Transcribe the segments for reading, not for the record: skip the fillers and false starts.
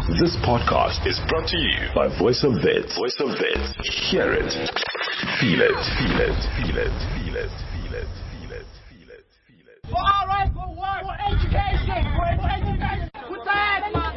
This podcast is brought to you by Voice of Wits. Voice of Wits. Hear it. Feel it. Feel it. Feel it. Feel it. Feel it. Feel it. Feel it. Feel it. For our right, for work, for education, for education. Put the hand, man.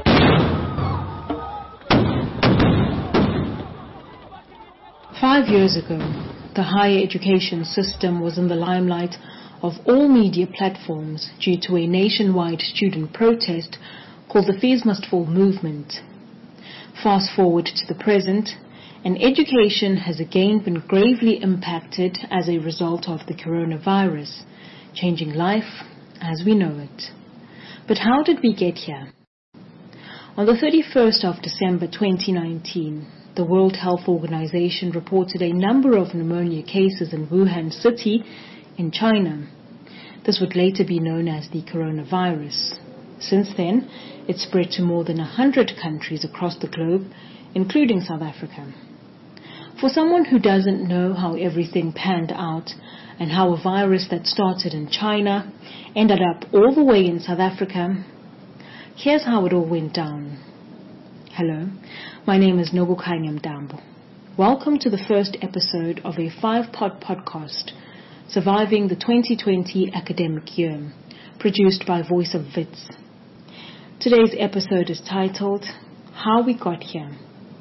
5 years ago, the higher education system was in the limelight of all media platforms due to a nationwide student protest called the Fees Must Fall movement. Fast forward to the present, and education has again been gravely impacted as a result of the coronavirus, changing life as we know it. But how did we get here? On the 31st of December 2019, the World Health Organization reported a number of pneumonia cases in Wuhan City in China. This would later be known as the coronavirus. Since then, it spread to more than 100 countries across the globe, including South Africa. For someone who doesn't know how everything panned out and how a virus that started in China ended up all the way in South Africa, here's how it all went down. Hello, my name is Nogokanya Mdambo. Welcome to the first episode of a 5-part podcast, Surviving the 2020 Academic Year, produced by Voice of Wits. Today's episode is titled, How We Got Here.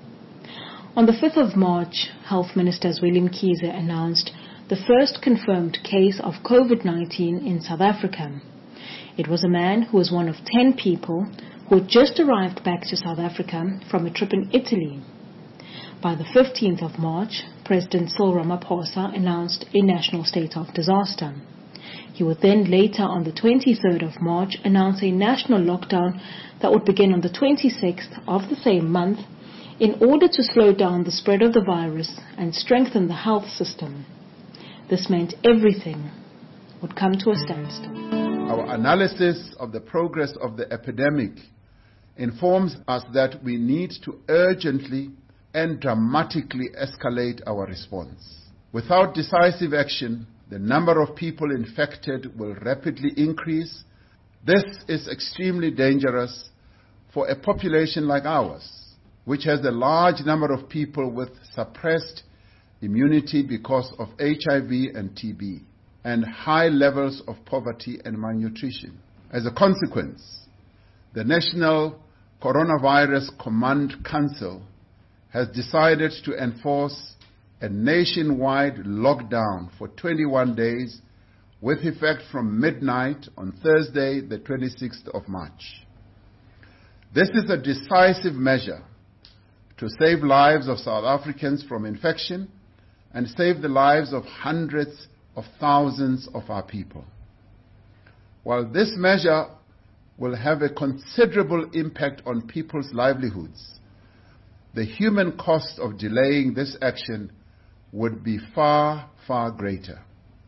On the 5th of March, Health Minister Zweli Mkhize announced the first confirmed case of COVID-19 in South Africa. It was a man who was one of 10 people who had just arrived back to South Africa from a trip in Italy. By the 15th of March, President Cyril Ramaphosa announced a national state of disaster. He would then later on the 23rd of March announce a national lockdown that would begin on the 26th of the same month in order to slow down the spread of the virus and strengthen the health system. This meant everything would come to a standstill. Our analysis of the progress of the epidemic informs us that we need to urgently and dramatically escalate our response. Without decisive action, the number of people infected will rapidly increase. This is extremely dangerous for a population like ours, which has a large number of people with suppressed immunity because of HIV and TB, and high levels of poverty and malnutrition. As a consequence, the National Coronavirus Command Council has decided to enforce a nationwide lockdown for 21 days with effect from midnight on Thursday, the 26th of March. This is a decisive measure to save lives of South Africans from infection and save the lives of hundreds of thousands of our people. While this measure will have a considerable impact on people's livelihoods, the human cost of delaying this action would be far, far greater.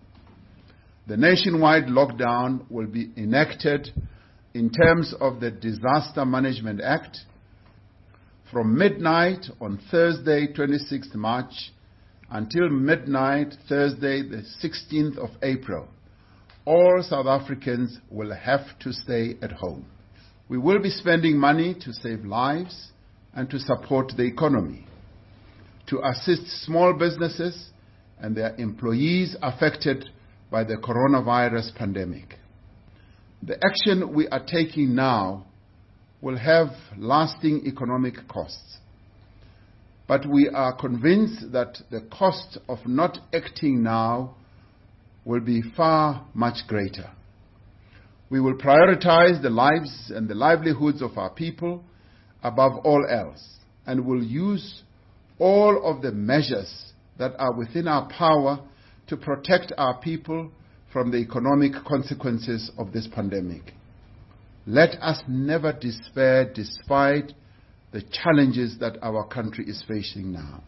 The nationwide lockdown will be enacted in terms of the Disaster Management Act from midnight on Thursday, 26th March, until midnight Thursday, the 16th of April. All South Africans will have to stay at home. We will be spending money to save lives and to support the economy, to assist small businesses and their employees affected by the coronavirus pandemic. The action we are taking now will have lasting economic costs, but we are convinced that the cost of not acting now will be far much greater. We will prioritize the lives and the livelihoods of our people above all else, and will use all of the measures that are within our power to protect our people from the economic consequences of this pandemic. Let us never despair despite the challenges that our country is facing now.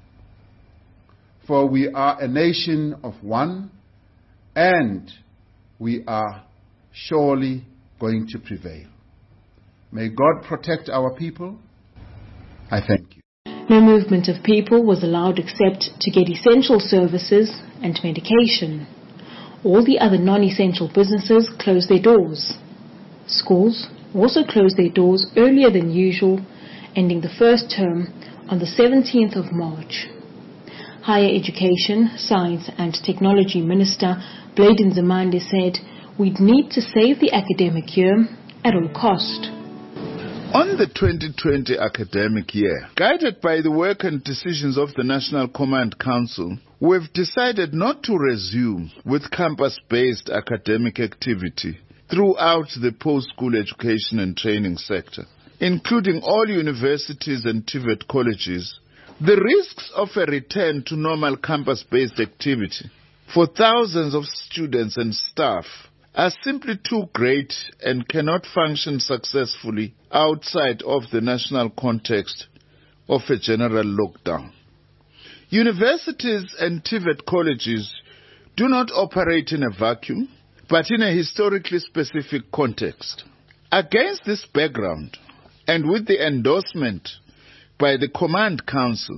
For we are a nation of one, and we are surely going to prevail. May God protect our people. I thank you. No movement of people was allowed except to get essential services and medication. All the other non-essential businesses closed their doors. Schools also closed their doors earlier than usual, ending the first term on the 17th of March. Higher Education, Science and Technology Minister Blayden Nzimande said we'd need to save the academic year at all cost. On the 2020 academic year, guided by the work and decisions of the National Command Council, we've decided not to resume with campus-based academic activity throughout the post-school education and training sector, including all universities and TVET colleges. The risks of a return to normal campus-based activity for thousands of students and staff are simply too great and cannot function successfully outside of the national context of a general lockdown. Universities and TVET colleges do not operate in a vacuum, but in a historically specific context. Against this background, and with the endorsement by the Command Council,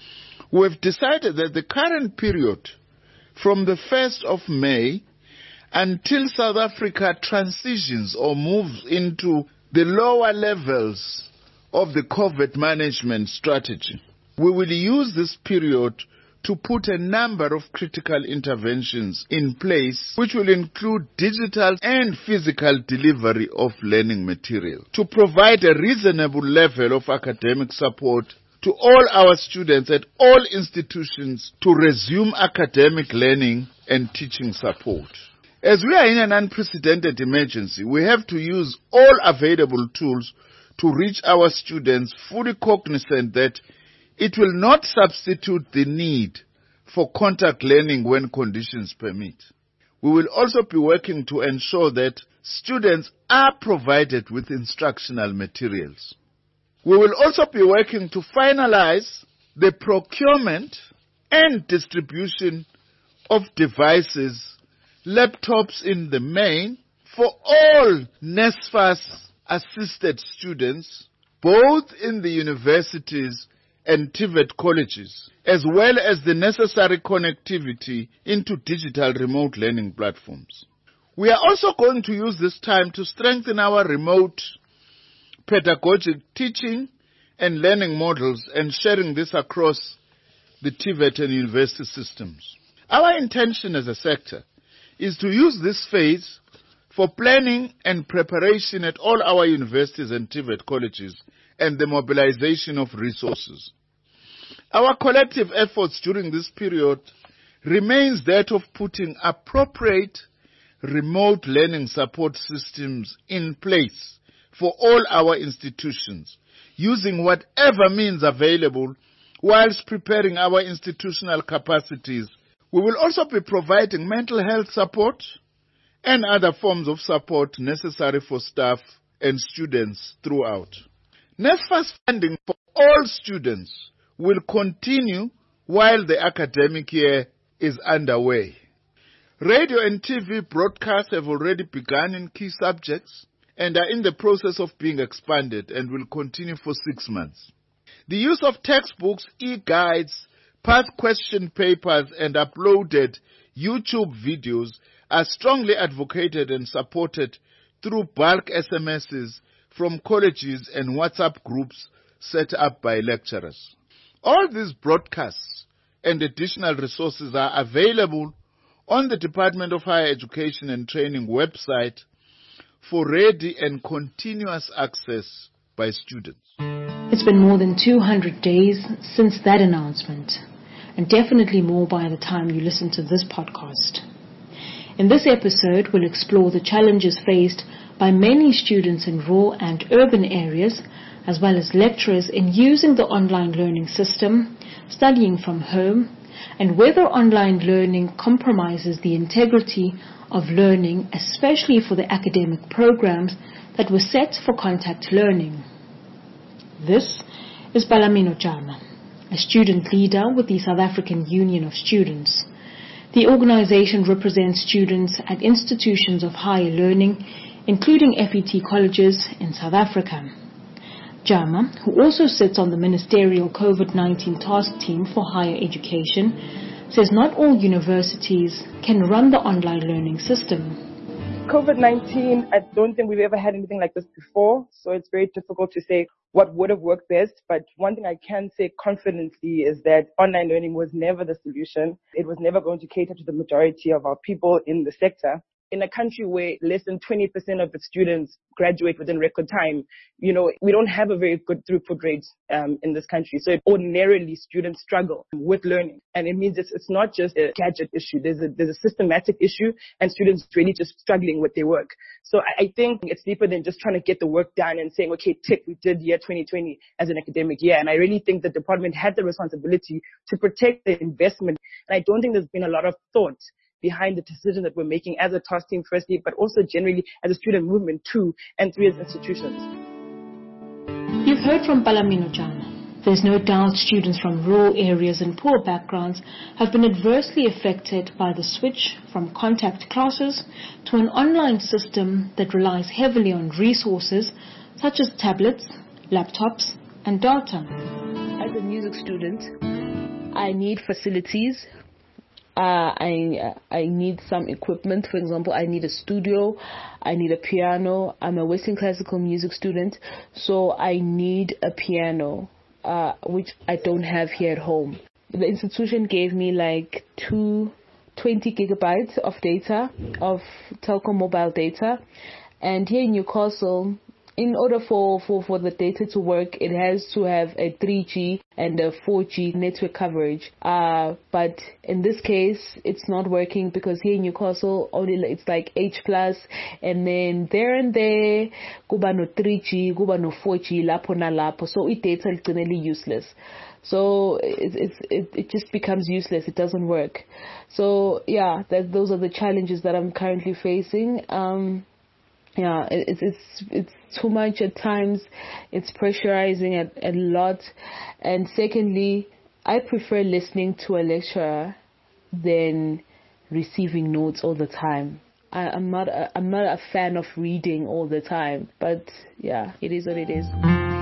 we have decided that the current period from the 1st of May until South Africa transitions or moves into the lower levels of the COVID management strategy, we will use this period to put a number of critical interventions in place, which will include digital and physical delivery of learning material, to provide a reasonable level of academic support to all our students at all institutions to resume academic learning and teaching support. As we are in an unprecedented emergency, we have to use all available tools to reach our students, fully cognizant that it will not substitute the need for contact learning when conditions permit. We will also be working to ensure that students are provided with instructional materials. We will also be working to finalize the procurement and distribution of devices, laptops in the main, for all NSFAS assisted students, both in the universities and TVET colleges, as well as the necessary connectivity into digital remote learning platforms. We are also going to use this time to strengthen our remote pedagogic teaching and learning models and sharing this across the TVET and university systems. Our intention as a sector is to use this phase for planning and preparation at all our universities and TVET colleges and the mobilization of resources. Our collective efforts during this period remains that of putting appropriate remote learning support systems in place for all our institutions, using whatever means available whilst preparing our institutional capacities. We will also be providing mental health support and other forms of support necessary for staff and students throughout. NSFAS funding for all students will continue while the academic year is underway. Radio and TV broadcasts have already begun in key subjects and are in the process of being expanded and will continue for 6 months. The use of textbooks, e-guides, past question papers and uploaded YouTube videos are strongly advocated and supported through bulk SMSs from colleges and WhatsApp groups set up by lecturers. All these broadcasts and additional resources are available on the Department of Higher Education and Training website for ready and continuous access by students. It's been more than 200 days since that announcement, and definitely more by the time you listen to this podcast. In this episode, we'll explore the challenges faced by many students in rural and urban areas, as well as lecturers in using the online learning system, studying from home, and whether online learning compromises the integrity of learning, especially for the academic programs that were set for contact learning. This is Balamino Jama, a student leader with the South African Union of Students. The organization represents students at institutions of higher learning, including FET colleges in South Africa. Jama, who also sits on the ministerial COVID-19 task team for higher education, says not all universities can run the online learning system. COVID-19, I don't think we've ever had anything like this before, so it's very difficult to say what would have worked best. But one thing I can say confidently is that online learning was never the solution. It was never going to cater to the majority of our people in the sector. In a country where less than 20% of its students graduate within record time, we don't have a very good throughput rate in this country. So ordinarily, students struggle with learning. And it means it's not just a gadget issue. There's a systematic issue, and students really just struggling with their work. So I think it's deeper than just trying to get the work done and saying, okay, tick, we did year 2020 as an academic year. And I really think the department had the responsibility to protect the investment. And I don't think there's been a lot of thought behind the decision that we're making as a task team firstly, but also generally as a student movement too, and through as institutions. You've heard from Palamino Jana. There's no doubt students from rural areas and poor backgrounds have been adversely affected by the switch from contact classes to an online system that relies heavily on resources such as tablets, laptops, and data. As a music student, I need facilities. I need some equipment. For example, I need a studio, I need a piano. I'm a Western classical music student, so I need a piano, which I don't have here at home. The institution gave me like 20 gigabytes of data, of Telkom mobile data, and here in Newcastle, in order for the data to work, it has to have a 3G and a 4G network coverage. But in this case, it's not working because here in Newcastle, only it's like H+, and then there and there, kuba no 3G, kuba no 4G, lapo na lapo. So it data is generally useless. So it just becomes useless. It doesn't work. So yeah, those are the challenges that I'm currently facing. Yeah, it's too much at times. It's pressurizing a lot. And secondly, I prefer listening to a lecturer than receiving notes all the time. I'm not a fan of reading all the time. But yeah, it is what it is.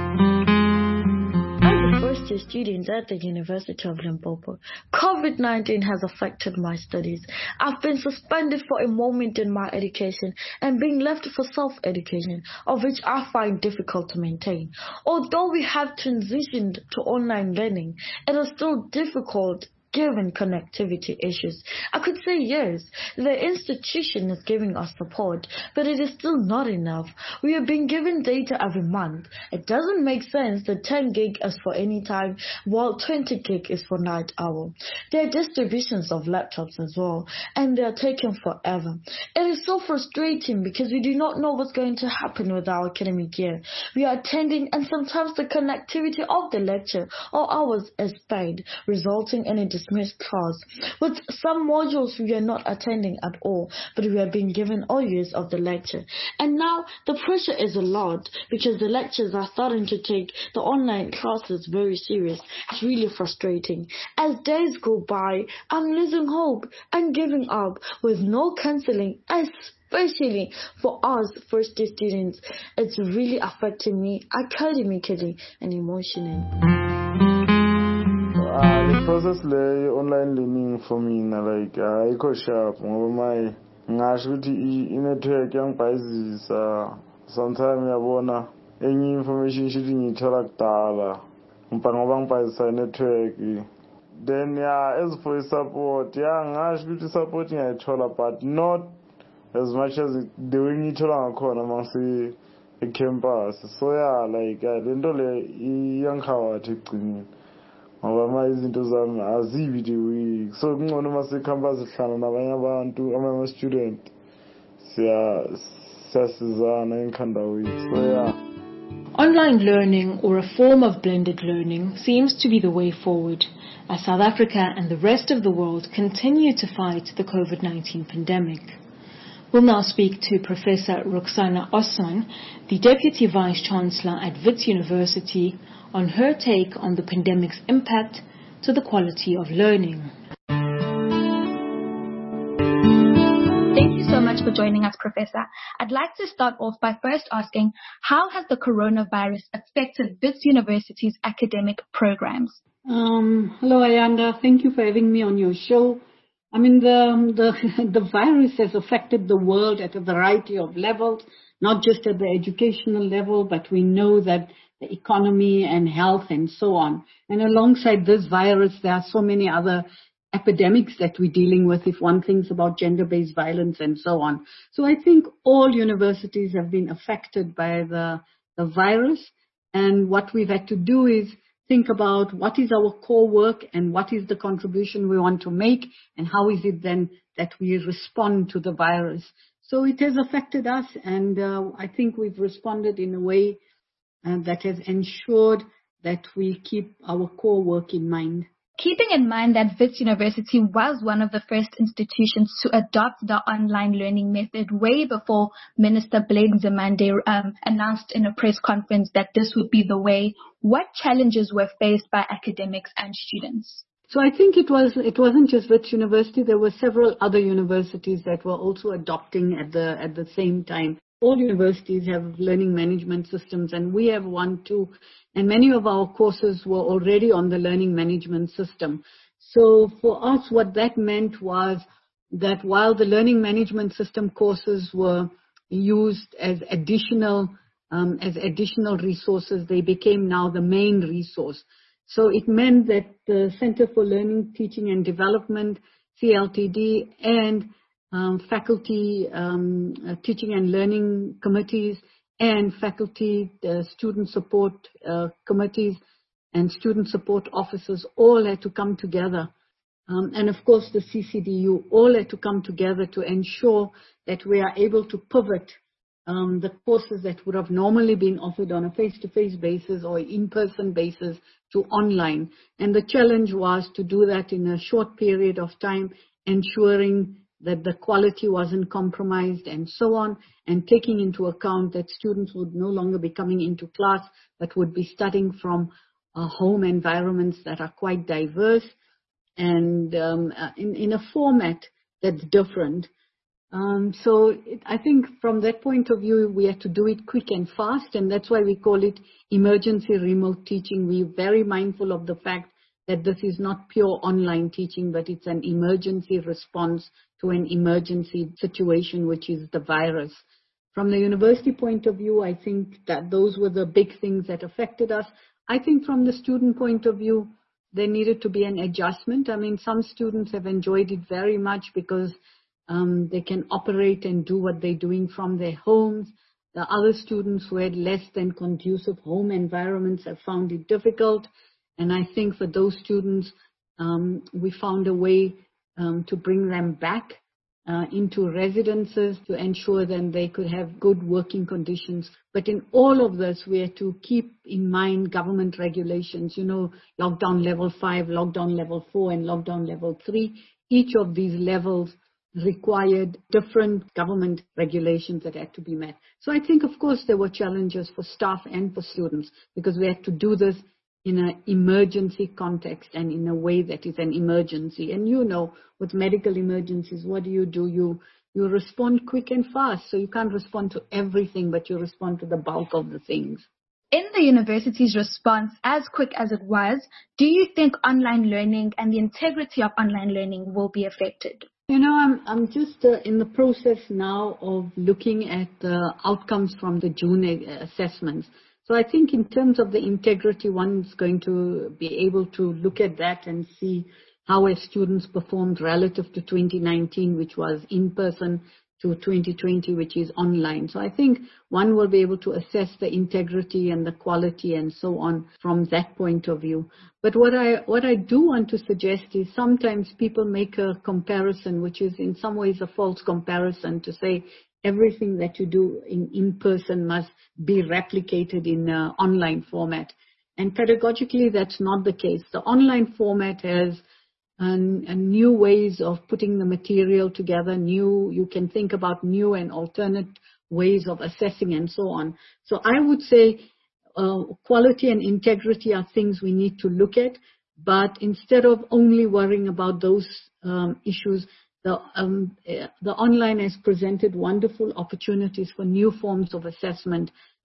First-year student at the University of Limpopo. COVID-19 has affected my studies. I've been suspended for a moment in my education and being left for self-education, of which I find difficult to maintain. Although we have transitioned to online learning, it is still difficult given connectivity issues. I could say yes, the institution is giving us support, but it is still not enough. We are being given data every month. It doesn't make sense that 10 gig is for any time, while 20 gig is for night owl. There are distributions of laptops as well, and they are taking forever. It is so frustrating because we do not know what's going to happen with our academic year. We are attending, and sometimes the connectivity of the lecture or hours is paid, resulting in a dismissed class. With some modules we are not attending at all, but we are being given all years of the lecture. And now the pressure is a lot because the lectures are starting to take the online classes very serious. It's really frustrating. As days go by, I'm losing hope and giving up with no counseling, especially for us first-year students. It's really affecting me academically and emotionally. The process lay online learning for me like I sharp ngoba my ngasho ukuthi i-network yangibhayizisa sometimes yabona enye information shithi ngithola kudala ngoba ngibhayizisa network. Then as for support, ngasho ukuthi support ngiyayithola but not as much as the way ngithola ngakhona mase ecampus. So like lento le iyangikhawatha ekugcineni ngoba izinto zami azibi the so kungcono mase campus sihlala nabanye abantu ama student siyasizana enkhandawini. So Online learning, or a form of blended learning, seems to be the way forward as South Africa and the rest of the world continue to fight the COVID-19 pandemic. We'll now speak to Professor Roxana Osman, the Deputy Vice-Chancellor at Wits University, on her take on the pandemic's impact to the quality of learning. Thank you so much for joining us, Professor. I'd like to start off by first asking, how has the coronavirus affected Wits University's academic programs? Hello, Ayanda. Thank you for having me on your show. I mean, the virus has affected the world at a variety of levels, not just at the educational level, but we know that the economy and health and so on. And alongside this virus, there are so many other epidemics that we're dealing with if one thinks about gender-based violence and so on. So I think all universities have been affected by the virus, and what we've had to do is think about what is our core work and what is the contribution we want to make, and how is it then that we respond to the virus. So it has affected us, and I think we've responded in a way that has ensured that we keep our core work in mind. Keeping in mind that Wits University was one of the first institutions to adopt the online learning method way before Minister Blade Nzimande announced in a press conference that this would be the way, what challenges were faced by academics and students? So I think it wasn't just Wits University. There were several other universities that were also adopting at the same time. All universities have learning management systems, and we have one too. And many of our courses were already on the learning management system. So for us, what that meant was that while the learning management system courses were used as additional resources, they became now the main resource. So it meant that the Center for Learning, Teaching and Development, CLTD, and faculty teaching and learning committees and faculty student support committees and student support officers all had to come together. And of course the CCDU all had to come together to ensure that we are able to pivot the courses that would have normally been offered on a face-to-face basis or in-person basis to online. And the challenge was to do that in a short period of time, ensuring that the quality wasn't compromised and so on, and taking into account that students would no longer be coming into class, but would be studying from home environments that are quite diverse and in a format that's different. I think from that point of view, we had to do it quick and fast, and that's why we call it emergency remote teaching. We're very mindful of the fact that this is not pure online teaching, but it's an emergency response to an emergency situation, which is the virus. From the university point of view, I think that those were the big things that affected us. I think from the student point of view, there needed to be an adjustment. I mean, some students have enjoyed it very much because they can operate and do what they're doing from their homes. The other students who had less than conducive home environments have found it difficult. And I think for those students, we found a way to bring them back into residences to ensure that they could have good working conditions. But in all of this, we had to keep in mind government regulations, lockdown level 5, lockdown level 4, and lockdown level 3. Each of these levels required different government regulations that had to be met. So I think, of course, there were challenges for staff and for students because we had to do this in an emergency context and in a way that is an emergency. And with medical emergencies, what do? You respond quick and fast. So you can't respond to everything, but you respond to the bulk of the things. In the university's response, as quick as it was, do you think online learning and the integrity of online learning will be affected? I'm just in the process now of looking at the outcomes from the June assessments. So I think in terms of the integrity, one's going to be able to look at that and see how have students performed relative to 2019, which was in person, to 2020, which is online. So I think one will be able to assess the integrity and the quality and so on from that point of view. But what I do want to suggest is sometimes people make a comparison, which is in some ways a false comparison, to say everything that you do in person must be replicated in an online format. And pedagogically, that's not the case. The online format has new ways of putting the material together, you can think about new and alternate ways of assessing and so on. So I would say quality and integrity are things we need to look at, but instead of only worrying about those issues, the online has presented wonderful opportunities for new forms of assessment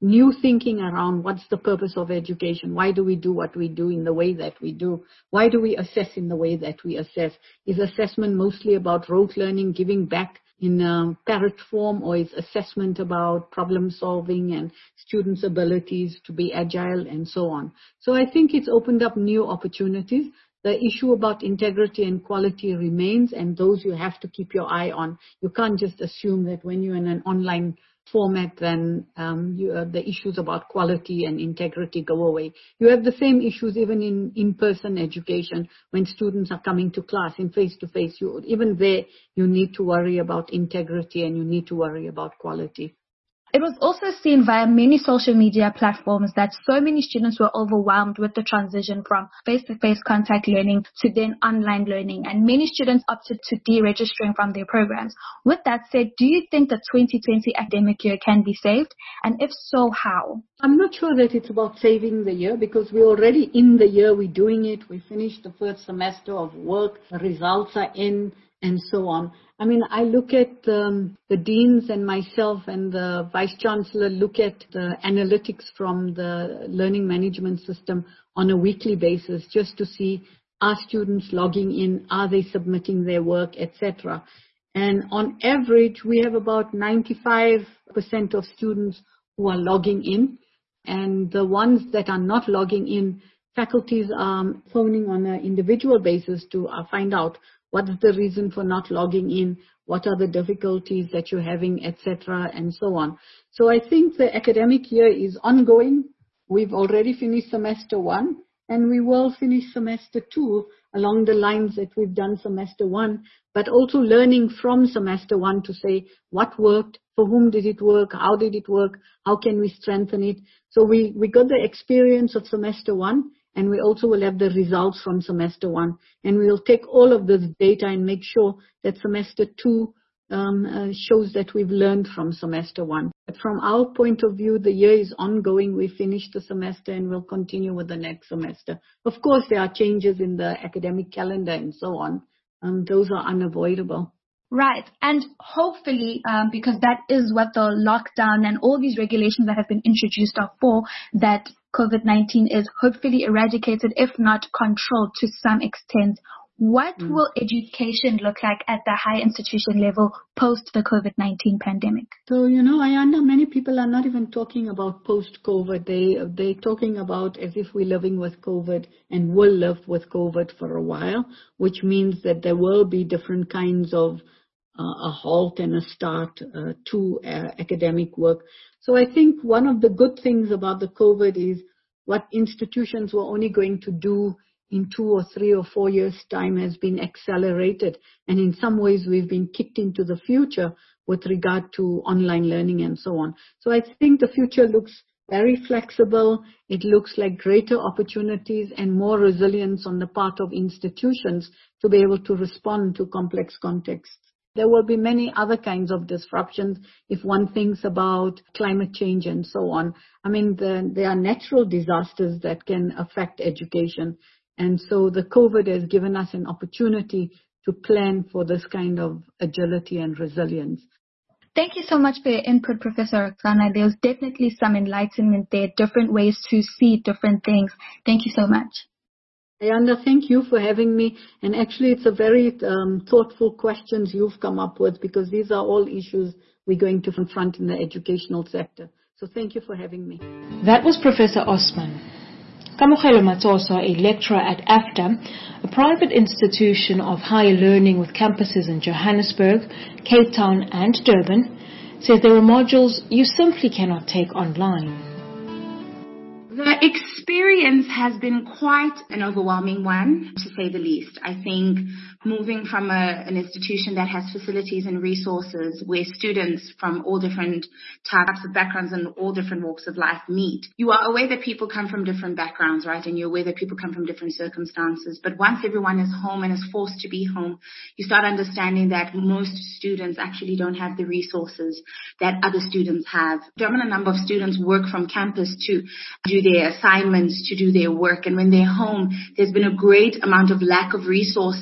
new thinking around what's the purpose of education. Why do we do what we do in the way that we do? Why do we assess in the way that we assess? Is assessment mostly about rote learning, giving back in parrot form, or is assessment about problem solving and students' abilities to be agile and so on? So I think it's opened up new opportunities. The issue about integrity and quality remains, and those you have to keep your eye on. You can't just assume that when you're in an online format, then the issues about quality and integrity go away. You have the same issues even in in-person education when students are coming to class in face-to-face. Even there, you need to worry about integrity and you need to worry about quality. It was also seen via many social media platforms that so many students were overwhelmed with the transition from face-to-face contact learning to then online learning, and many students opted to deregistering from their programs. With that said, do you think the 2020 academic year can be saved? And if so, how? I'm not sure that it's about saving the year, because we're already in the year, we're doing it, we finished the first semester of work, the results are in, and so on. I mean, I look at the deans and myself and the vice-chancellor look at the analytics from the learning management system on a weekly basis just to see, are students logging in, are they submitting their work, etc. And on average, we have about 95% of students who are logging in, and the ones that are not logging in, faculties are phoning on an individual basis to find out what is the reason for not logging in, what are the difficulties that you're having, etc., and so on. So I think the academic year is ongoing. We've already finished semester 1, and we will finish semester 2 along the lines that we've done semester 1, but also learning from semester 1 to say what worked, for whom did it work, how did it work, how can we strengthen it. So we got the experience of semester 1, and we also will have the results from semester 1. And we will take all of this data and make sure that semester 2 shows that we've learned from semester 1. But from our point of view, the year is ongoing. We finished the semester and we'll continue with the next semester. Of course, there are changes in the academic calendar and so on. Those are unavoidable. Right. And hopefully, because that is what the lockdown and all these regulations that have been introduced are for, that COVID-19 is hopefully eradicated, if not controlled to some extent. What will education look like at the higher institution level post the COVID-19 pandemic? So, Ayanda, many people are not even talking about post-COVID. They're talking about as if we're living with COVID and will live with COVID for a while, which means that there will be different kinds of a halt and a start to academic work. So I think one of the good things about the COVID is what institutions were only going to do in 2 or 3 or 4 years' time has been accelerated. And in some ways, we've been kicked into the future with regard to online learning and so on. So I think the future looks very flexible. It looks like greater opportunities and more resilience on the part of institutions to be able to respond to complex contexts. There will be many other kinds of disruptions if one thinks about climate change and so on. I mean, there are natural disasters that can affect education. And so the COVID has given us an opportunity to plan for this kind of agility and resilience. Thank you so much for your input, Professor Roxana. There's definitely some enlightenment there, different ways to see different things. Thank you so much. Ayanda, thank you for having me. And actually, it's a very thoughtful questions you've come up with, because these are all issues we're going to confront in the educational sector. So thank you for having me. That was Professor Osman. Kamogelo Matoso, a lecturer at AFDA, a private institution of higher learning with campuses in Johannesburg, Cape Town and Durban, says there are modules you simply cannot take online. The experience has been quite an overwhelming one, to say the least. I think moving from an institution that has facilities and resources where students from all different types of backgrounds and all different walks of life meet, you are aware that people come from different backgrounds, right? And you're aware that people come from different circumstances. But once everyone is home and is forced to be home, you start understanding that most students actually don't have the resources that other students have. A dominant number of students work from campus to do their assignments, to do their work. And when they're home, there's been a great amount of lack of resources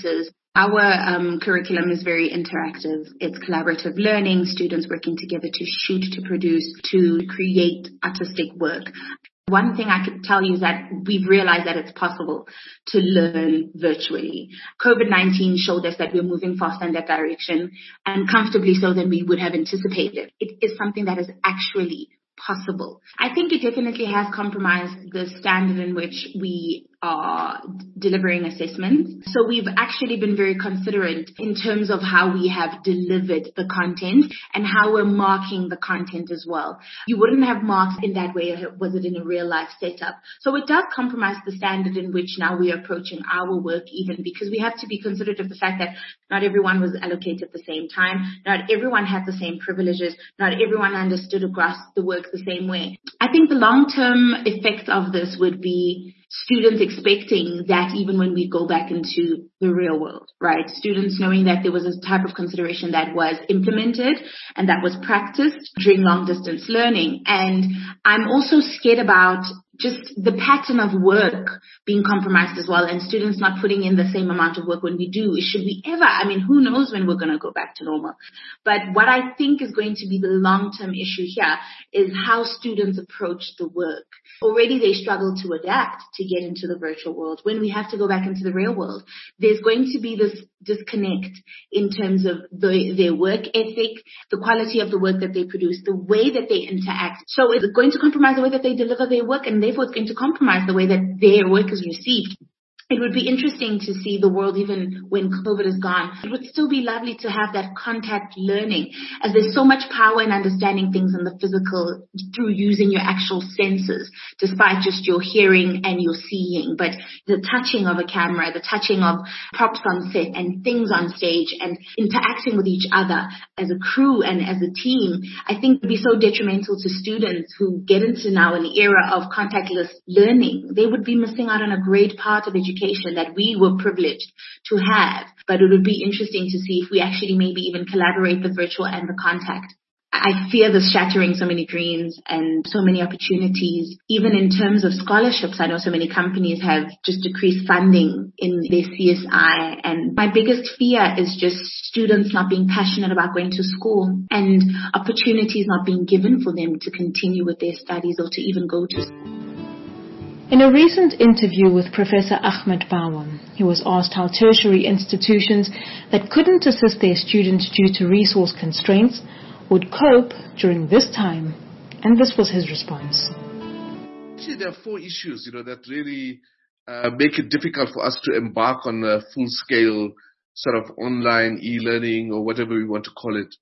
Our curriculum is very interactive. It's collaborative learning, students working together to shoot, to produce, to create artistic work. One thing I could tell you is that we've realized that it's possible to learn virtually. COVID-19 showed us that we're moving faster in that direction, and comfortably so than we would have anticipated. It is something that is actually possible. I think it definitely has compromised the standard in which we are delivering assessments. So we've actually been very considerate in terms of how we have delivered the content and how we're marking the content as well. You wouldn't have marks in that way was it in a real life setup. So it does compromise the standard in which now we are approaching our work, even because we have to be considerate of the fact that not everyone was allocated at the same time. Not everyone had the same privileges. Not everyone understood across the work the same way. I think the long-term effect of this would be students expecting that even when we go back into the real world, right? Students knowing that there was a type of consideration that was implemented and that was practiced during long distance learning. And I'm also scared about just the pattern of work being compromised as well, and students not putting in the same amount of work when we do. Should we ever? I mean, who knows when we're going to go back to normal? But what I think is going to be the long-term issue here is how students approach the work. Already they struggle to adapt to get into the virtual world. When we have to go back into the real world, there's going to be this disconnect in terms of their work ethic, the quality of the work that they produce, the way that they interact. So it's going to compromise the way that they deliver their work, and therefore it's going to compromise the way that their work is received. It would be interesting to see the world even when COVID is gone. It would still be lovely to have that contact learning, as there's so much power in understanding things in the physical through using your actual senses, despite just your hearing and your seeing. But the touching of a camera, the touching of props on set and things on stage and interacting with each other as a crew and as a team, I think would be so detrimental to students who get into now an era of contactless learning. They would be missing out on a great part of education that we were privileged to have. But it would be interesting to see if we actually maybe even collaborate the virtual and the contact. I fear this shattering so many dreams and so many opportunities. Even in terms of scholarships, I know so many companies have just decreased funding in their CSI. And my biggest fear is just students not being passionate about going to school and opportunities not being given for them to continue with their studies or to even go to school. In a recent interview with Professor Ahmed Bawa, he was asked how tertiary institutions that couldn't assist their students due to resource constraints would cope during this time, and this was his response. Actually, there are 4 issues, that really make it difficult for us to embark on a full-scale sort of online e-learning or whatever we want to call it.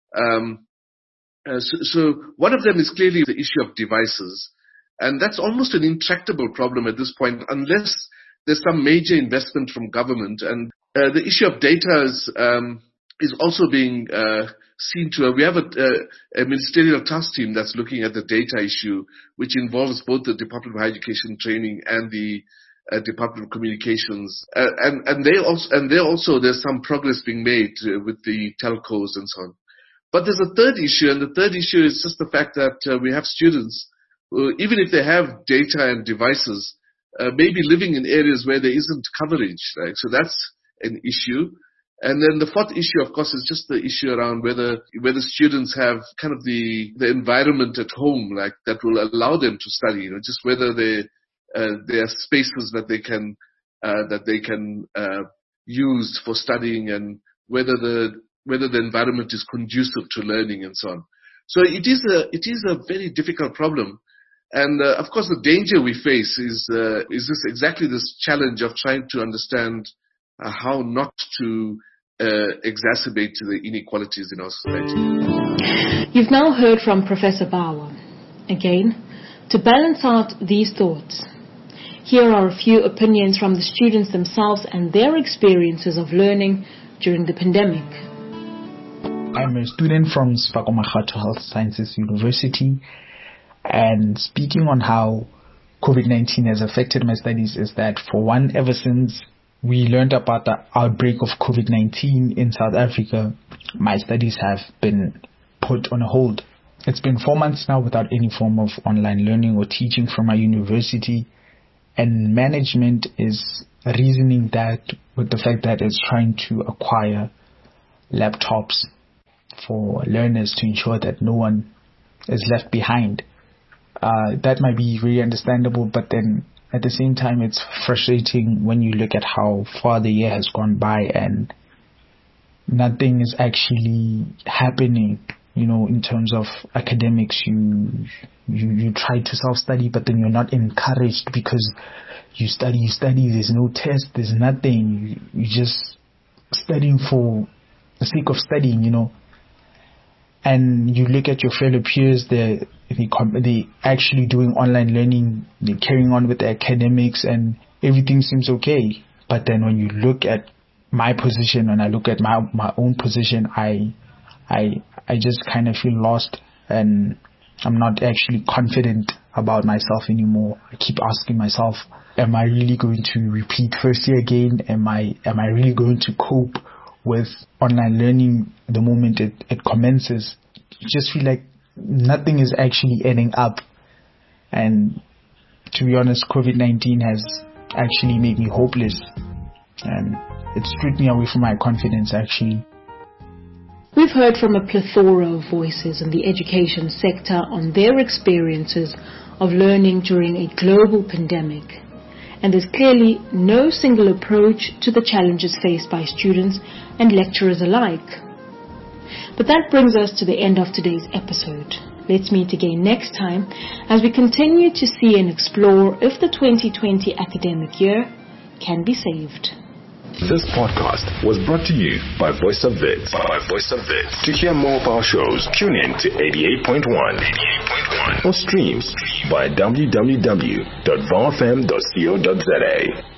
So one of them is clearly the issue of devices. And that's almost an intractable problem at this point, unless there's some major investment from government. And the issue of data is also being seen to. We have a ministerial task team that's looking at the data issue, which involves both the Department of Higher Education Training and the Department of Communications. And there's some progress being made with the telcos and so on. But there's a third issue, and the third issue is just the fact that we have students even if they have data and devices, maybe living in areas where there isn't coverage, right? So that's an issue. And then the fourth issue, of course, is just the issue around whether students have kind of the environment at home, like that will allow them to study, just whether there are spaces that they can use for studying, and whether the environment is conducive to learning and so on. So it is a very difficult problem. And of course, the danger we face is exactly this challenge of trying to understand how not to exacerbate the inequalities in our society. You've now heard from Professor Bawa. Again, to balance out these thoughts, here are a few opinions from the students themselves and their experiences of learning during the pandemic. I'm a student from Sipho Makgatho Health Sciences University. And speaking on how COVID-19 has affected my studies is that, for one, ever since we learned about the outbreak of COVID-19 in South Africa, my studies have been put on hold. It's been 4 months now without any form of online learning or teaching from my university. And management is reasoning that with the fact that it's trying to acquire laptops for learners to ensure that no one is left behind. That might be very understandable, but then at the same time it's frustrating when you look at how far the year has gone by and nothing is actually happening, in terms of academics. You try to self-study, but then you're not encouraged because you study, there's no test, there's nothing. You're just studying for the sake of studying, And you look at your fellow peers, they actually doing online learning, they're carrying on with the academics and everything seems okay. But then when you look at my position, and I look at my own position, I just kind of feel lost and I'm not actually confident about myself anymore. I keep asking myself, am I really going to repeat first year again? Am I really going to cope with online learning the moment it commences? You just feel like nothing is actually adding up. And to be honest, COVID-19 has actually made me hopeless. And it stripped me away from my confidence, actually. We've heard from a plethora of voices in the education sector on their experiences of learning during a global pandemic. And there's clearly no single approach to the challenges faced by students and lecturers alike. But that brings us to the end of today's episode. Let's meet again next time as we continue to see and explore if the 2020 academic year can be saved. This podcast was brought to you by Voice of Wits. To hear more of our shows, tune in to 88.1 or stream by www.vfm.co.za.